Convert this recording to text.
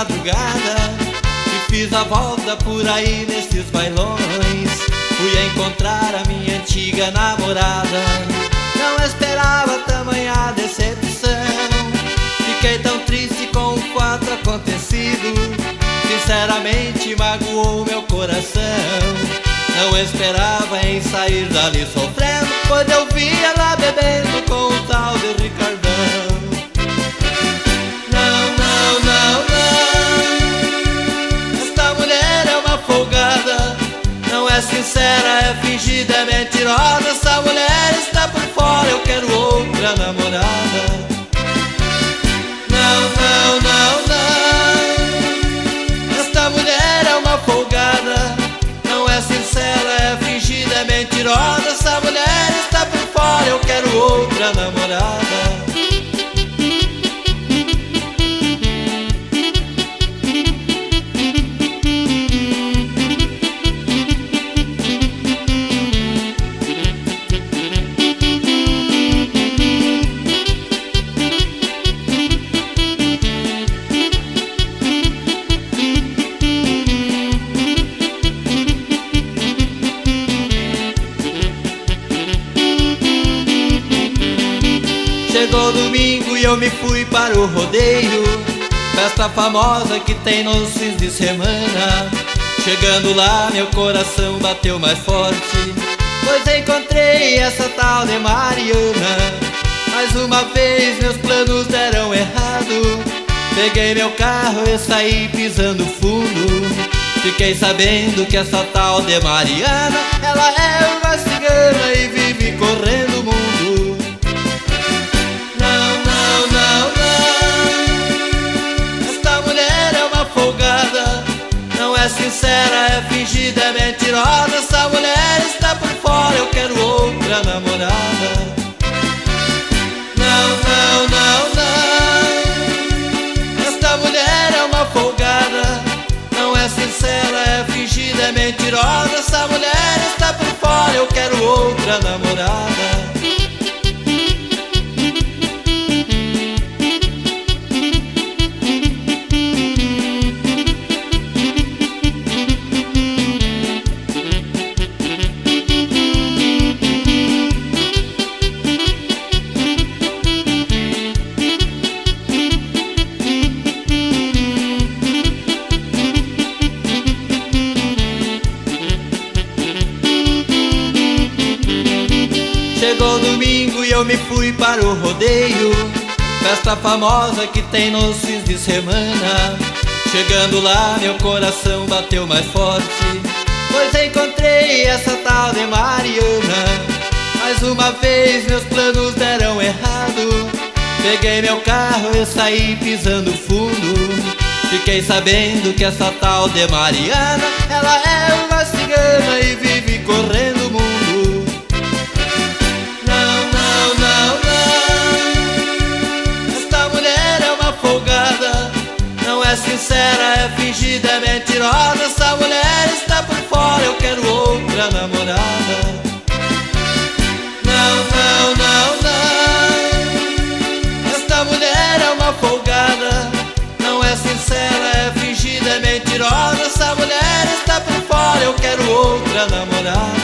madrugada e fiz a volta por aí nesses bailões. Fui encontrar a minha antiga namorada. Não esperava tamanha decepção. Fiquei tão triste com o fato acontecido. Sinceramente magoou meu coração. Não esperava em sair dali sofrendo, pois eu vi ela bebendo com o tal de Ricardão. Não, não, não, não. Esta mulher é uma folgada. Não é sincera, é fingida, é mentirosa. Essa mulher está por fora, eu quero outra namorada. Não, não, não, não. Esta mulher é uma folgada. Não é sincera, é fingida, é mentirosa. Essa mulher está por fora, eu quero outra namorada. Chegou domingo e eu me fui para o rodeio, festa famosa que tem nos fins de semana. Chegando lá meu coração bateu mais forte, pois encontrei essa tal de Mariana. Mais uma vez meus planos deram errado. Peguei meu carro e saí pisando fundo. Fiquei sabendo que essa tal de Mariana, ela é uma cigana e vive correndo o mundo. Não é sincera, é fingida, é mentirosa. Essa mulher está por fora, eu quero outra namorada. Não, não, não, não. Esta mulher é uma folgada. Não é sincera, é fingida, é mentirosa. Essa mulher está por fora, eu quero outra namorada. Chegou domingo e eu me fui para o rodeio, festa famosa que tem nos fins de semana. Chegando lá meu coração bateu mais forte, pois encontrei essa tal de Mariana. Mais uma vez meus planos deram errado. Peguei meu carro e saí pisando fundo. Fiquei sabendo que essa tal de Mariana, ela é uma cigana e vive correndo o mundo. Não é sincera, é fingida, é mentirosa. Essa mulher está por fora, eu quero outra namorada. Não, não, não, não. Esta mulher é uma folgada. Não é sincera, é fingida, é mentirosa. Essa mulher está por fora, eu quero outra namorada.